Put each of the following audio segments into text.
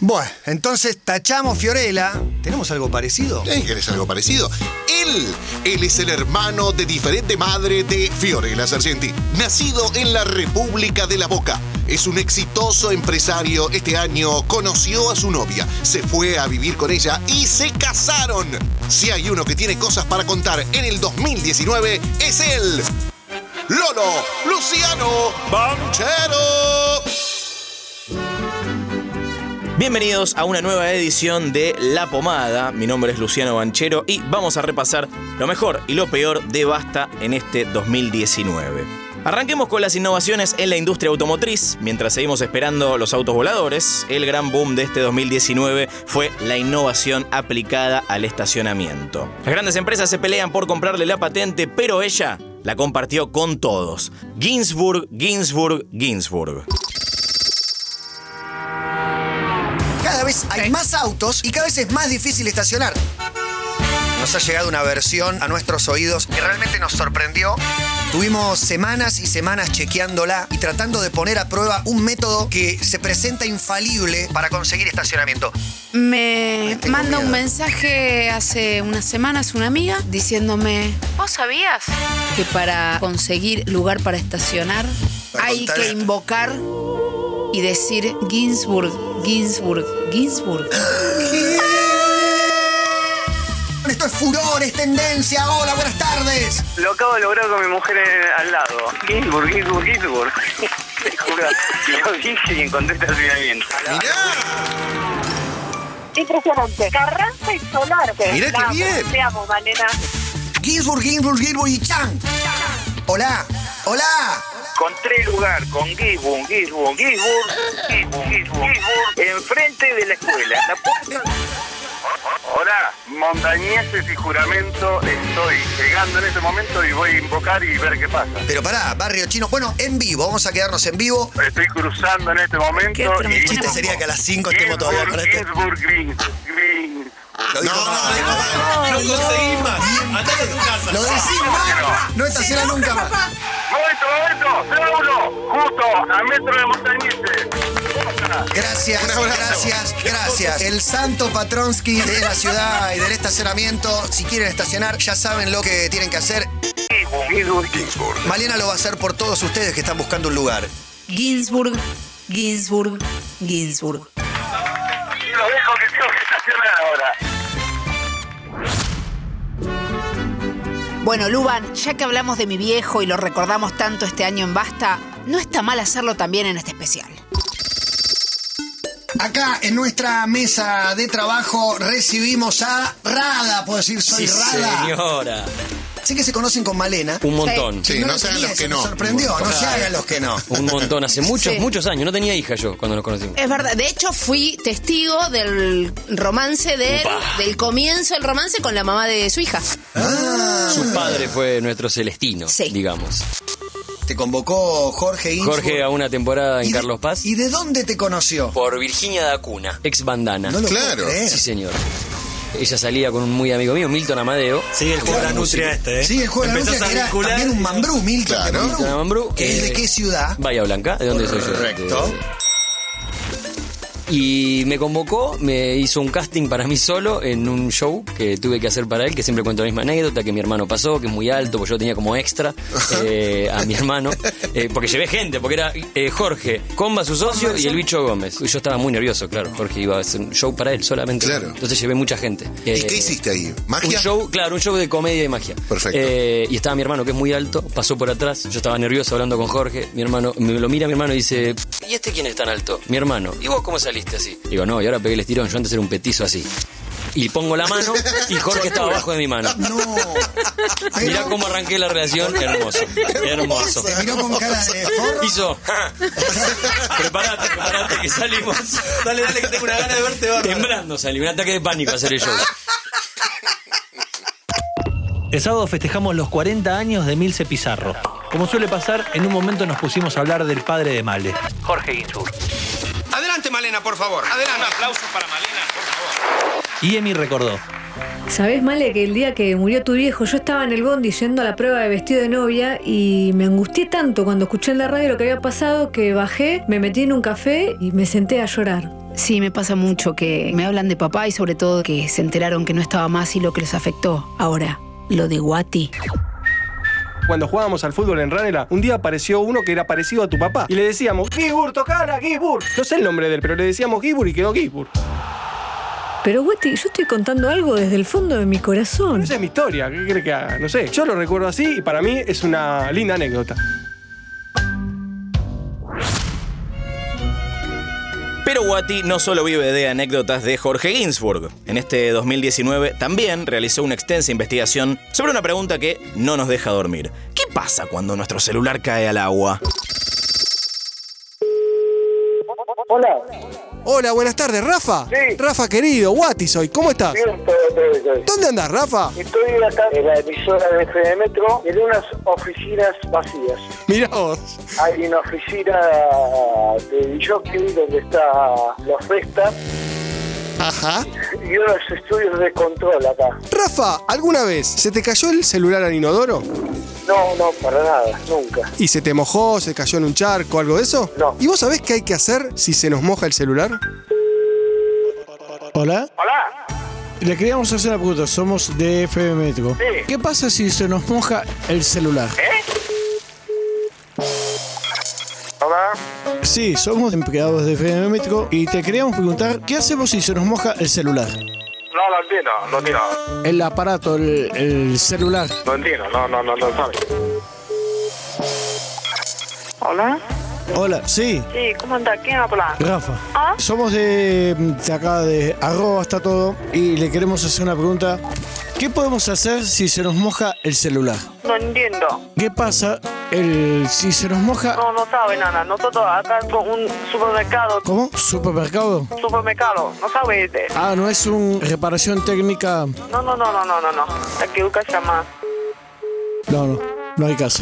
Bueno, entonces tachamos Fiorella. ¿Tenemos algo parecido? ¿Querés algo parecido? Él es el hermano de diferente madre de Fiorella Sargenti, nacido en la República de la Boca. Es un exitoso empresario. Este año conoció a su novia, se fue a vivir con ella y se casaron. Si hay uno que tiene cosas para contar en el 2019, es él. Lolo Luciano Banchero. Bienvenidos a una nueva edición de La Pomada. Mi nombre es Luciano Banchero y vamos a repasar lo mejor y lo peor de Basta en este 2019. Arranquemos con las innovaciones en la industria automotriz. Mientras seguimos esperando los autos voladores, el gran boom de este 2019 fue la innovación aplicada al estacionamiento. Las grandes empresas se pelean por comprarle la patente, pero ella la compartió con todos. Ginsburg. Cada vez hay más autos y cada vez es más difícil estacionar. Nos ha llegado una versión a nuestros oídos que realmente nos sorprendió. Tuvimos semanas y semanas chequeándola y tratando de poner a prueba un método que se presenta infalible para conseguir estacionamiento. Me manda un mensaje hace unas semanas una amiga diciéndome: ¿vos sabías que para conseguir lugar para estacionar hay que invocar y decir Ginsburg? Esto es furor, es tendencia. Hola, buenas tardes. Lo acabo de lograr con mi mujer al lado. Ginsburg. Te juro, lo dije y encontré estacionamiento. Impresionante. Carranza y Solarte. Mirá qué bien. Te amo, Malena. Ginsburg y Chan. Hola. Encontré lugar con Ginsburg, enfrente de la escuela. La puerta... Hola, montañeses y juramento, estoy llegando en este momento y voy a invocar y ver qué pasa. Pero pará, Barrio Chino. Bueno, en vivo, vamos a quedarnos en vivo. Estoy cruzando en este momento y... El chiste sería que a las 5 estemos todavía con este. Ginsburg. Lo dijo No conseguís más. Andate a tu casa. Lo decís mal. No estaciona nunca más. Momento, seguro, justo a metro de montañeses. Gracias. El santo Patronsky de la ciudad y del estacionamiento. Si quieren estacionar, ya saben lo que tienen que hacer. Ginsburg. Malena lo va a hacer por todos ustedes que están buscando un lugar. Ginsburg. Y lo dejo que tengo que estacionar ahora. Bueno, Luban, ya que hablamos de mi viejo y lo recordamos tanto este año en Basta, no está mal hacerlo también en este especial. Acá en nuestra mesa de trabajo recibimos a Rada. Puedo decir, soy Rada. Señora. Sé que se conocen con Malena. Un montón. Sí, no se hagan los que no. Me sorprendió, no se hagan los que no. Un montón, hace muchos años. No tenía hija yo cuando nos conocimos. Es verdad, de hecho fui testigo del romance de él, del comienzo del romance con la mamá de su hija. Su padre fue nuestro Celestino, digamos. Te convocó Jorge Ginsburg. Jorge a una temporada en Carlos Paz. ¿Y de dónde te conoció? Por Virginia Dacuna, ex bandana. No lo Claro. puedo creer. Sí, señor. Ella salía con un muy amigo mío, Milton Amadeo. Sigue el juego de la nutria este, ¿eh? Sí, el juego de la nutria, que era también un mambrú, Milton. Claro. Mambrú. Mambrú. ¿Que es de qué ciudad? Bahía Blanca, ¿de dónde soy yo? Correcto. Y me convocó, me hizo un casting para mí solo en un show que tuve que hacer para él, que siempre cuento la misma anécdota, que mi hermano pasó, que es muy alto, porque yo tenía como extra a mi hermano, porque llevé gente, porque era Jorge, Comba, su socio, y el Bicho Gómez. Y yo estaba muy nervioso, claro, Jorge iba a hacer un show para él solamente. Claro. Entonces llevé mucha gente. ¿Y qué hiciste ahí? ¿Magia? Un show de comedia y magia. Perfecto. Y estaba mi hermano, que es muy alto, pasó por atrás, yo estaba nervioso hablando con Jorge, mi hermano, me lo mira mi hermano y dice: ¿y este quién es tan alto? Mi hermano. ¿Y vos cómo saliste así? Digo, no, y ahora pegué el estirón, yo antes era un petizo así. Y pongo la mano y Jorge estaba abajo de mi mano. No. Mirá cómo arranqué la relación, hermoso. Se miró con cara de forro. Hizo. Prepárate, que salimos. Dale, que tengo una gana de verte, bárbaro. Temblando salí, un ataque de pánico a hacer el show. El sábado festejamos los 40 años de Milce Pizarro. Como suele pasar, en un momento nos pusimos a hablar del padre de Male, Jorge Ginsburg. Adelante, Malena, por favor. Adelante. Un aplauso para Malena, por favor. Y Emi recordó. ¿Sabés, Male, que el día que murió tu viejo yo estaba en el bondi yendo a la prueba de vestido de novia y me angustié tanto cuando escuché en la radio lo que había pasado que bajé, me metí en un café y me senté a llorar? Sí, me pasa mucho que me hablan de papá y sobre todo que se enteraron que no estaba más y lo que les afectó. Ahora, lo de Guati. Cuando jugábamos al fútbol en Ranela, un día apareció uno que era parecido a tu papá. Y le decíamos, Guibur, tocala, Guibur. No sé el nombre de él, pero le decíamos Guibur y quedó Guibur. Pero, Guati, yo estoy contando algo desde el fondo de mi corazón. Esa es mi historia, ¿qué crees que haga? No sé. Yo lo recuerdo así y para mí es una linda anécdota. Pero Guati no solo vive de anécdotas de Jorge Ginsburg. En este 2019 también realizó una extensa investigación sobre una pregunta que no nos deja dormir. ¿Qué pasa cuando nuestro celular cae al agua? Hola. Hola, buenas tardes, ¿Rafa? Sí. Rafa, querido, Guati soy, ¿cómo estás? Bien, todo. ¿Dónde andás, Rafa? Estoy acá en la emisora de FM Metro en unas oficinas vacías. Mirá vos. Hay una oficina de jockey donde está la Festa. Ajá. Y unos estudios de control acá. Rafa, ¿alguna vez se te cayó el celular al inodoro? No, para nada, nunca. ¿Y se te mojó, se cayó en un charco, algo de eso? No. ¿Y vos sabés qué hay que hacer si se nos moja el celular? Hola. Hola. Le queríamos hacer una pregunta, somos de FM Metro. Sí. ¿Qué pasa si se nos moja el celular? Hola. Sí, somos empleados de FM Metro y te queríamos preguntar, ¿qué hacemos si se nos moja el celular? No lo entiendo. El aparato, el celular. No entiendo, no sabe. Hola. Hola, sí. Sí, ¿cómo anda? ¿Quién habla? Rafa. ¿Ah? Somos de acá de @ está todo y le queremos hacer una pregunta. ¿Qué podemos hacer si se nos moja el celular? No entiendo. ¿Qué pasa si se nos moja? No sabe nada. Nosotros acá con un supermercado. ¿Cómo? ¿Supermercado? Supermercado, no sabe de. Ah, no es una reparación técnica. No. Hay que buscar llamar. No hay caso.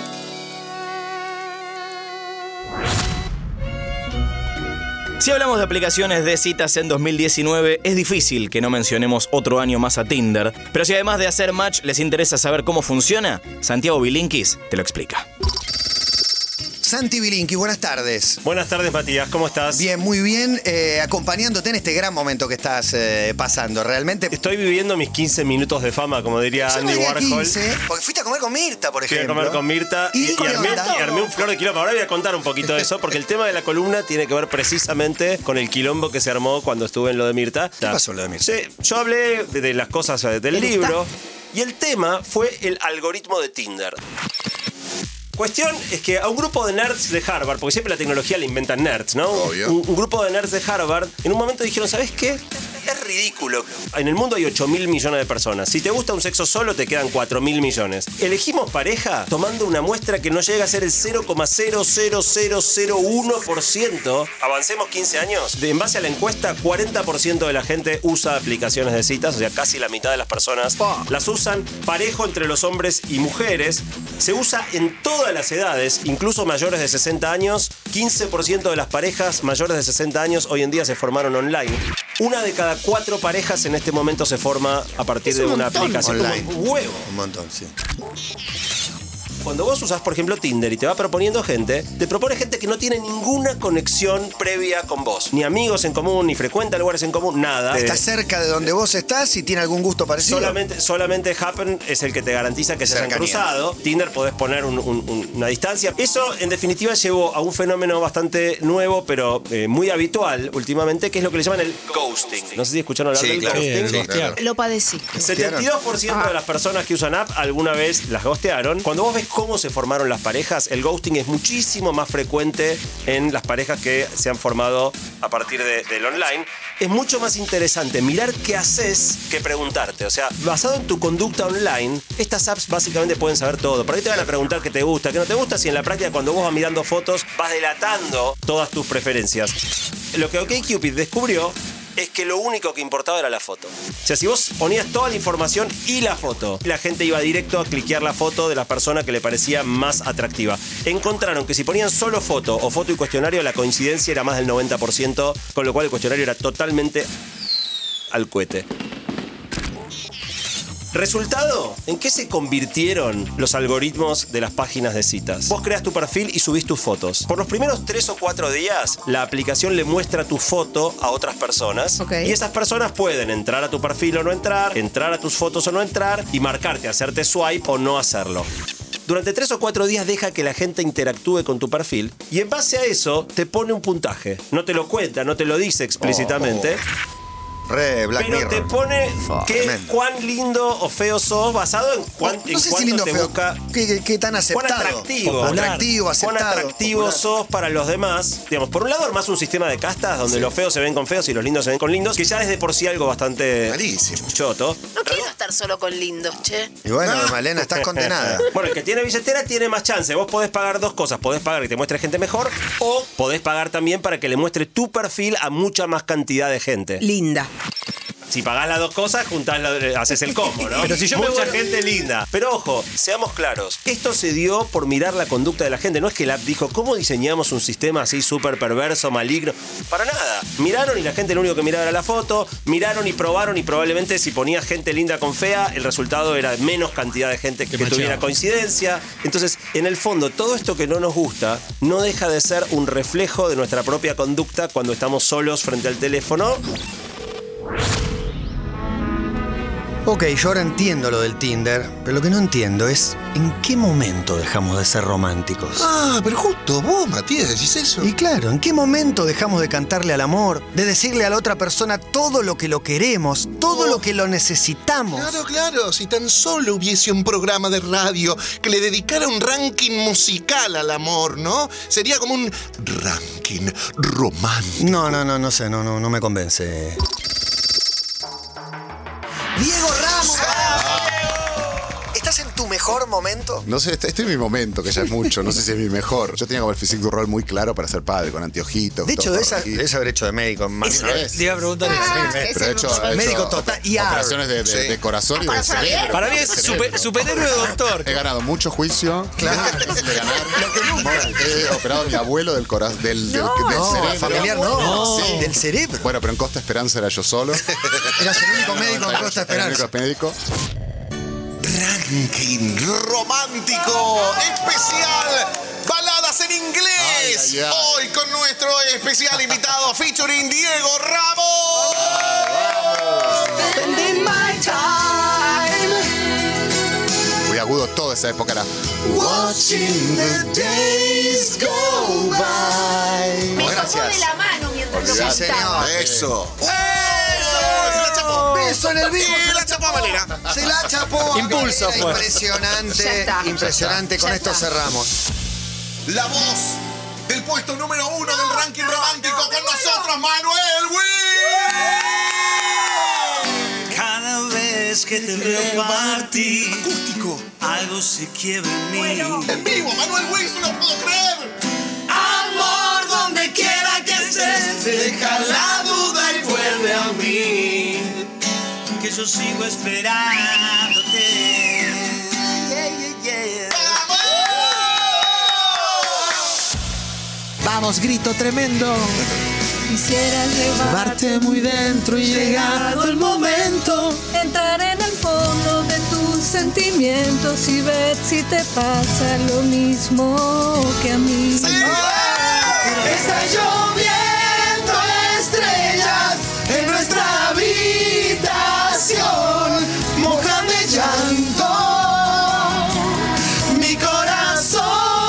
Si hablamos de aplicaciones de citas en 2019, es difícil que no mencionemos otro año más a Tinder. Pero si además de hacer match les interesa saber cómo funciona, Santiago Bilinkis te lo explica. Santi Bilinkis, buenas tardes. Buenas tardes, Matías, ¿cómo estás? Bien, muy bien, acompañándote en este gran momento que estás pasando, realmente. Estoy viviendo mis 15 minutos de fama, como diría Andy Warhol. 15, porque fuiste a comer con Mirta, por ejemplo. Fui a comer con Mirta y armé un flor de quilombo. Ahora voy a contar un poquito de eso, porque el tema de la columna tiene que ver precisamente con el quilombo que se armó cuando estuve en lo de Mirta. ¿Qué pasó en lo de Mirta? Sí, yo hablé de las cosas del libro y el tema fue el algoritmo de Tinder. Cuestión es que a un grupo de nerds de Harvard, porque siempre la tecnología la inventan nerds, ¿no? Obvio. Un grupo de nerds de Harvard, en un momento dijeron, ¿sabes qué? Es ridículo. En el mundo hay 8.000 millones de personas. Si te gusta un sexo solo, te quedan 4.000 millones. Elegimos pareja tomando una muestra que no llega a ser el 0,00001%. Avancemos 15 años. En base a la encuesta, 40% de la gente usa aplicaciones de citas, o sea, casi la mitad de las personas las usan parejo entre los hombres y mujeres. Se usa en todas las edades, incluso mayores de 60 años. 15% de las parejas mayores de 60 años hoy en día se formaron online. Una de cada 4 parejas en este momento se forma a partir de una aplicación online. Como un huevo. Un montón, sí. Cuando vos usás, por ejemplo, Tinder y te va proponiendo gente, te propone gente que no tiene ninguna conexión previa con vos. Ni amigos en común, ni frecuenta lugares en común, nada. Está cerca de donde vos estás y tiene algún gusto parecido. Solamente Happen es el que te garantiza que se hayan cruzado. Tinder podés poner una distancia. Eso, en definitiva, llevó a un fenómeno bastante nuevo, pero muy habitual últimamente, que es lo que le llaman el ghosting. No sé si escucharon hablar del ghosting. Sí, claro. Lo padecí. 72% de las personas que usan app alguna vez las ghostearon. Cuando vos ves cómo se formaron las parejas, el ghosting es muchísimo más frecuente en las parejas que se han formado a partir del online. Es mucho más interesante mirar qué haces que preguntarte. O sea, basado en tu conducta online, estas apps básicamente pueden saber todo. Por ahí te van a preguntar qué te gusta, qué no te gusta, si en la práctica cuando vos vas mirando fotos vas delatando todas tus preferencias. Lo que OkCupid descubrió es que lo único que importaba era la foto. O sea, si vos ponías toda la información y la foto, la gente iba directo a cliquear la foto de la persona que le parecía más atractiva. Encontraron que si ponían solo foto o foto y cuestionario, la coincidencia era más del 90%, con lo cual el cuestionario era totalmente al cohete. Resultado, ¿en qué se convirtieron los algoritmos de las páginas de citas? Vos creas tu perfil y subís tus fotos. Por los primeros 3 o 4 días, la aplicación le muestra tu foto a otras personas. Ok. Y esas personas pueden entrar a tu perfil o no entrar a tus fotos o no entrar y marcarte, hacerte swipe o no hacerlo. Durante 3 o 4 días deja que la gente interactúe con tu perfil y en base a eso te pone un puntaje. No te lo cuenta, no te lo dice explícitamente. Re Black pero Mirror. te pone Tremendo. cuán lindo o feo sos basado en No cuánto sé si lindo o te feo. busca. ¿Qué tan aceptado? Cuán atractivo. Atractivo, aceptado. Cuán atractivo popular. sos para los demás. Digamos, por un lado armás un sistema de castas donde los feos se ven con feos y los lindos se ven con lindos, que ya es de por sí algo bastante choto. No quiero estar solo con lindos, che. Y bueno, Malena, estás condenada. Bueno, el que tiene billetera tiene más chance. Vos podés pagar 2 cosas. Podés pagar que te muestre gente mejor o podés pagar también para que le muestre tu perfil a mucha más cantidad de gente. Linda. Si pagás las 2 cosas, haces el combo, ¿no? Pero si yo Mucha gente linda. Pero ojo, seamos claros. Esto se dio por mirar la conducta de la gente. No es que la app dijo, ¿cómo diseñamos un sistema así súper perverso, maligno? Para nada. Miraron y la gente lo único que miraba era la foto. Miraron y probaron y probablemente si ponía gente linda con fea, el resultado era menos cantidad de gente que tuviera coincidencia. Entonces, en el fondo, todo esto que no nos gusta no deja de ser un reflejo de nuestra propia conducta cuando estamos solos frente al teléfono. Ok, yo ahora entiendo lo del Tinder, pero lo que no entiendo es ¿en qué momento dejamos de ser románticos? Ah, pero justo vos, Matías, decís eso. Y claro, ¿en qué momento dejamos de cantarle al amor, de decirle a la otra persona todo lo que lo queremos, todo lo que lo necesitamos? Claro, si tan solo hubiese un programa de radio que le dedicara un ranking musical al amor, ¿no? Sería como un ranking romántico. No sé, no me convence. Diego Ramos. ¿Estás en tu mejor momento? No sé, este es mi momento, que ya es mucho. No sé si es mi mejor. Yo tenía como el physique du rol muy claro para ser padre, con anteojitos. De hecho, debes haber hecho de médico más una vez. Le iba a preguntar Pero he hecho médico total. operaciones de corazón y de cerebro. Para mí es superhéroe doctor. He ganado mucho juicio. Claro. De ganar. He operado a mi abuelo del cerebro. Familiar no. Sí. Del cerebro. Bueno, pero en Costa Esperanza era yo solo. Eras el único médico en Costa Era el Esperanza. único médico. Ranking romántico especial. Baladas en inglés. Hoy con nuestro especial invitado featuring Diego Ramos. Muy agudo toda esa época era. Watching the days go by. Me tocó de la mano mientras lo Sí, cantaba. señor. Eso. Beso en el vivo. Se la chapó Malena. Se la chapó. Impulso Malena. fue. Impresionante. Ya está. Impresionante. Con Ya esto está. cerramos. La voz del puesto número 1 del ranking romántico con nosotros, Manuel Will. Cada vez que te veo partir, Acústico. algo se quiebra en mí. En vivo, Manuel Will, no lo puedo creer. Amor, donde quiera que estés, deja la duda y vuelve a mí. Que yo sigo esperándote. Vamos, grito tremendo. Quisiera Llevarte muy dentro y llegado el momento. entrar en el fondo de tus sentimientos y ver si te pasa lo mismo que a mí. Está lloviendo estrellas en nuestra habitación. Mojan de llanto mi corazón.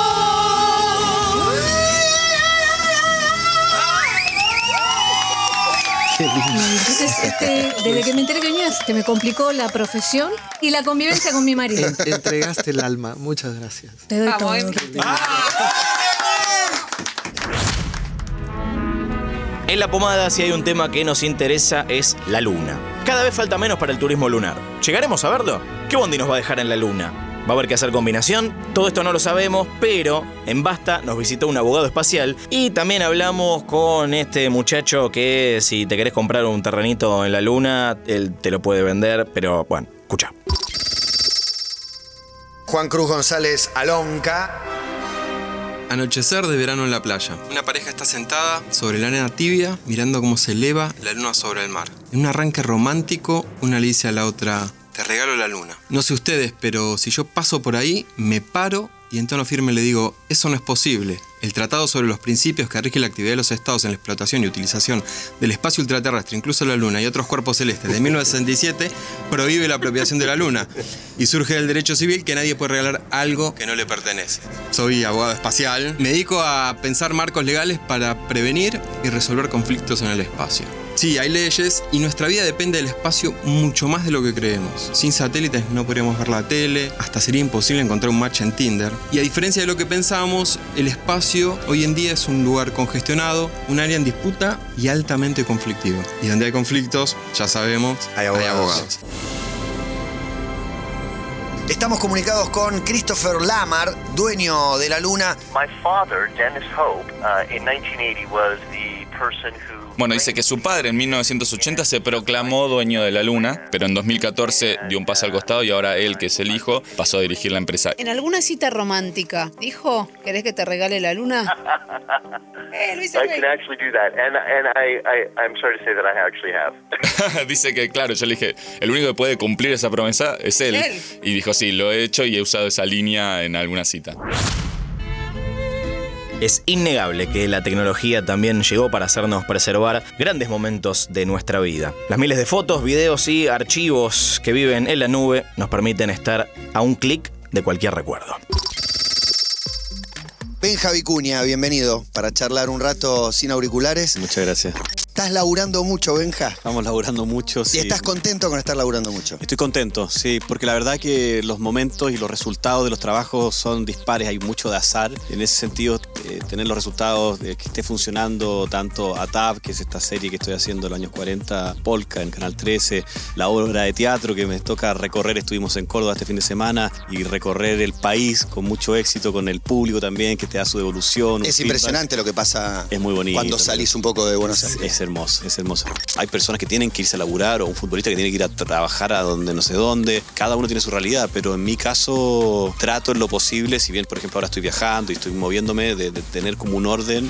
Entonces, desde que me enteré que venías, me complicó la profesión y la convivencia con mi marido. Entregaste el alma. Muchas gracias. Te doy todo. En La Pomada, si hay un tema que nos interesa, es la luna. Cada vez falta menos para el turismo lunar. ¿Llegaremos a verlo? ¿Qué bondi nos va a dejar en la luna? ¿Va a haber que hacer combinación? Todo esto no lo sabemos, pero en Basta nos visitó un abogado espacial y también hablamos con este muchacho que si te querés comprar un terrenito en la luna, él te lo puede vender, pero bueno, escucha. Juan Cruz González Alonca. Anochecer de verano en la playa. Una pareja está sentada sobre la arena tibia, mirando cómo se eleva la luna sobre el mar. En un arranque romántico, una le dice a la otra: te regalo la luna. No sé ustedes, pero si yo paso por ahí, me paro y en tono firme le digo, eso no es posible. El Tratado sobre los Principios que rige la actividad de los Estados en la explotación y utilización del espacio ultraterrestre, incluso la Luna y otros cuerpos celestes, de 1967, prohíbe la apropiación de la Luna. Y surge del derecho civil que nadie puede regalar algo que no le pertenece. Soy abogado espacial. Me dedico a pensar marcos legales para prevenir y resolver conflictos en el espacio. Sí, hay leyes y nuestra vida depende del espacio mucho más de lo que creemos. Sin satélites no podríamos ver la tele, hasta sería imposible encontrar un match en Tinder. Y a diferencia de lo que pensamos, el espacio hoy en día es un lugar congestionado, un área en disputa y altamente conflictivo. Y donde hay conflictos, ya sabemos, hay abogados. Estamos comunicados con Christopher Lamar, dueño de la Luna. My father, Dennis Hope, in 1980 was the person who... Bueno, dice que su padre en 1980 se proclamó dueño de la Luna, pero en 2014 dio un paso al costado y ahora él, que es el hijo, pasó a dirigir la empresa. En alguna cita romántica, dijo, ¿querés que te regale la luna? Luis I can actually do that, and I'm sorry to say that I actually have. Dice que, claro, yo le dije, el único que puede cumplir esa promesa es él. Y dijo, sí, lo he hecho y he usado esa línea en alguna cita. Es innegable que la tecnología también llegó para hacernos preservar grandes momentos de nuestra vida. Las miles de fotos, videos y archivos que viven en la nube nos permiten estar a un clic de cualquier recuerdo. Benja Vicuña, bienvenido para charlar un rato sin auriculares. Muchas gracias. ¿Estás laburando mucho, Benja? Estamos laburando mucho, sí. ¿Y estás contento con estar laburando mucho? Estoy contento, sí, porque la verdad que los momentos y los resultados de los trabajos son dispares, hay mucho de azar. En ese sentido, tener los resultados de que esté funcionando tanto ATAP, que es esta serie que estoy haciendo en los años 40, Polka en Canal 13, la obra de teatro que me toca recorrer, estuvimos en Córdoba este fin de semana, y recorrer el país con mucho éxito, con el público también, que te da su devolución. Es impresionante lo que pasa. Es muy bonito. Cuando salís un poco de Buenos Aires. Es hermoso, es hermoso. Hay personas que tienen que irse a laburar, o un futbolista que tiene que ir a trabajar a donde no sé dónde. Cada uno tiene su realidad, pero en mi caso trato en lo posible, si bien por ejemplo ahora estoy viajando y estoy moviéndome, de tener como un orden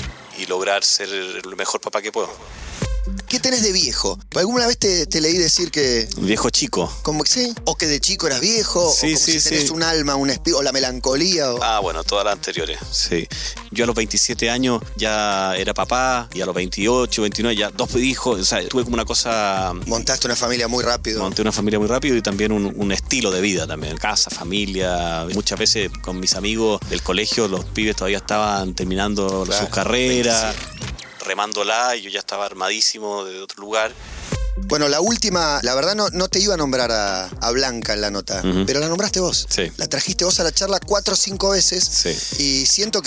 y lograr ser el mejor papá que puedo. ¿Qué tenés de viejo? ¿Alguna vez te leí decir que... Un viejo chico. ¿Cómo que sí? ¿O que de chico eras viejo? Sí, ¿O como si tenés un alma, un espíritu, o la melancolía? O... Ah, bueno, todas las anteriores, sí. Yo a los 27 años ya era papá, y a los 28, 29 ya 2 hijos, o sea, tuve como una cosa... Montaste una familia muy rápido. Monté una familia muy rápido y también un estilo de vida también. Casa, familia. Muchas veces con mis amigos del colegio, los pibes todavía estaban terminando sus carreras. Remándola, y yo ya estaba armadísimo de otro lugar. Bueno, la última, la verdad no te iba a nombrar a Blanca en la nota, pero la nombraste vos. Sí. La trajiste vos a la charla 4 o 5 veces. Sí. Y siento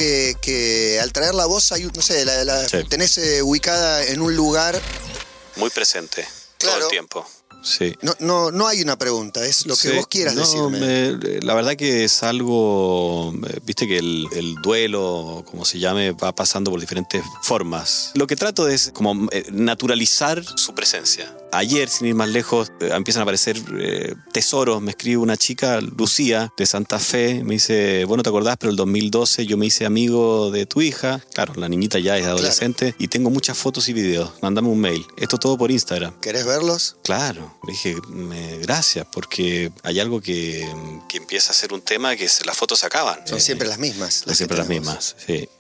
que al traerla vos, hay, no sé, sí. Tenés ubicada en un lugar... Muy presente, claro. Todo el tiempo. Sí. No hay una pregunta, es lo que vos quieras decirme. La verdad que es algo, viste que el duelo, como se llame, va pasando por diferentes formas. Lo que trato es como naturalizar su presencia. Ayer, sin ir más lejos, empiezan a aparecer tesoros. Me escribe una chica, Lucía, de Santa Fe. Me dice, bueno, ¿te acordás? Pero el 2012 yo me hice amigo de tu hija. Claro, la niñita ya es adolescente. Claro. Y tengo muchas fotos y videos. Mándame un mail. Esto todo por Instagram. ¿Querés verlos? Claro. Le dije, gracias, porque hay algo que empieza a ser un tema que las fotos se acaban. Son siempre las mismas. Son siempre las mismas, sí.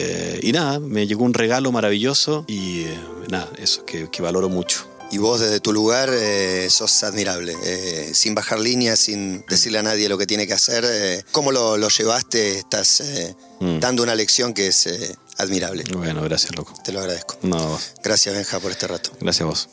Y nada, me llegó un regalo maravilloso y nada, eso que valoro mucho. Y vos desde tu lugar sos admirable, sin bajar líneas, sin decirle a nadie lo que tiene que hacer. ¿Cómo lo llevaste? Estás dando una lección que es admirable. Bueno, gracias, loco. Te lo agradezco. No. Gracias, Benja, por este rato. Gracias a vos.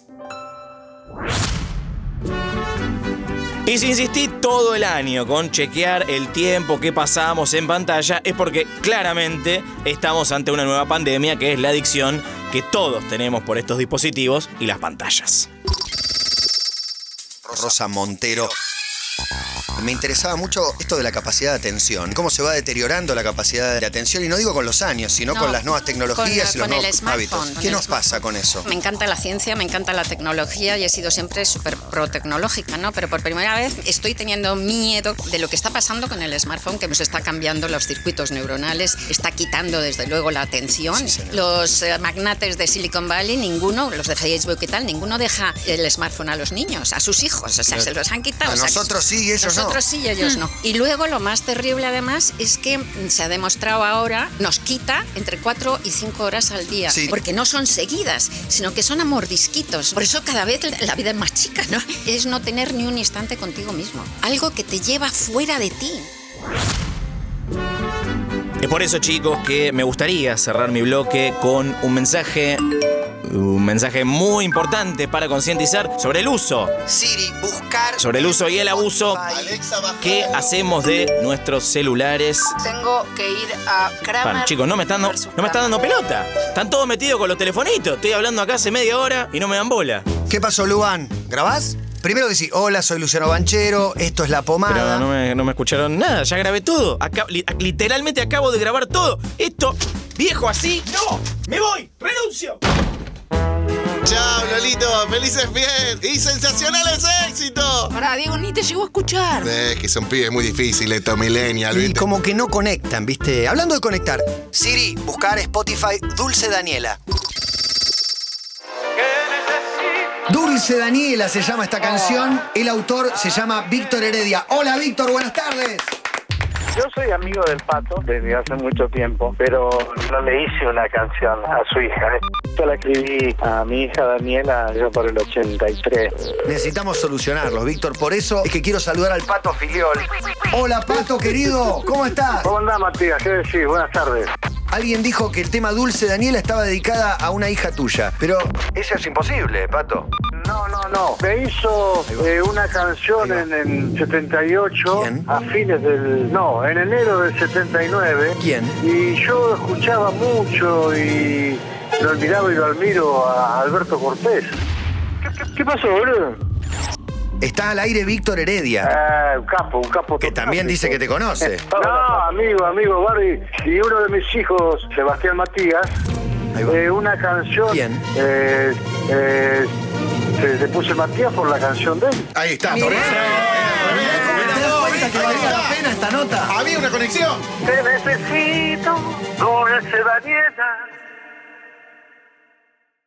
Y si insistí todo el año con chequear el tiempo que pasamos en pantalla, es porque claramente estamos ante una nueva pandemia, que es la adicción que todos tenemos por estos dispositivos y las pantallas. Rosa Montero. me interesaba mucho esto de la capacidad de atención. Cómo se va deteriorando la capacidad de atención, y no digo con los años, sino con las nuevas tecnologías y los nuevos hábitos. ¿Qué nos pasa con eso? Me encanta la ciencia, me encanta la tecnología y he sido siempre súper pro-tecnológica, ¿no? Pero por primera vez estoy teniendo miedo de lo que está pasando con el smartphone, que nos está cambiando los circuitos neuronales, está quitando desde luego la atención. Sí, los magnates de Silicon Valley, ninguno, los de Facebook y tal, ninguno deja el smartphone a los niños, a sus hijos, o sea, se los han quitado. A nosotros sí y ellos no. Nosotros sí y ellos no. Y luego lo más terrible además es que se ha demostrado ahora, nos quita entre 4 y 5 horas al día. Sí. Porque no son seguidas, sino que son a mordisquitos. Por eso cada vez la vida es más chica, ¿no? Es no tener ni un instante contigo mismo. Algo que te lleva fuera de ti. Es por eso, chicos, que me gustaría cerrar mi bloque con un mensaje muy importante para concientizar sobre el uso. Siri, buscar. Sobre el uso y el abuso que hacemos de nuestros celulares. Tengo que ir a Kramer. Chicos, no me están dando pelota. Están todos metidos con los telefonitos. Estoy hablando acá hace media hora y no me dan bola. ¿Qué pasó, Luan? ¿Grabás? Primero decís, hola, soy Luciano Banchero, esto es La Pomada. Pero no me escucharon nada, ya grabé todo. Literalmente acabo de grabar todo. Esto, viejo así, no, me voy, renuncio. Chao, Lolito, felices fiestas y sensacionales éxitos. Pará, Diego, ni te llegó a escuchar. Es que son pibes muy difíciles, estos millennials, ¿viste? Y como que no conectan, ¿viste? Hablando de conectar, Siri, buscar Spotify Dulce Daniela. Dulce Daniela se llama esta canción. El autor se llama Víctor Heredia. Hola, Víctor, buenas tardes. Yo soy amigo del Pato desde hace mucho tiempo, pero no le hice una canción a su hija. Yo la escribí a mi hija Daniela yo por el 83. Necesitamos solucionarlos, Víctor. Por eso es que quiero saludar al Pato Filiol. Hola, Pato, querido. ¿Cómo estás? ¿Cómo andás, Matías? ¿Qué decís? Buenas tardes. Alguien dijo que el tema Dulce Daniela estaba dedicada a una hija tuya, pero eso es imposible, Pato. No. Me hizo una canción en el 78. ¿Quién? A fines del... No, en enero del 79. ¿Quién? Y yo escuchaba mucho y lo admiraba y lo admiro a Alberto Cortés. ¿Qué pasó, boludo? Está al aire Víctor Heredia. Un capo. Que también dice que te conoce. No, amigo, Barbie. Y uno de mis hijos, Sebastián Matías, una canción... ¿Quién? Se puso Matías por la canción de él. Ahí está, por eso. ¿Te das cuenta que valía la pena esta nota? Había una conexión. Te necesito, Dulce Daniela.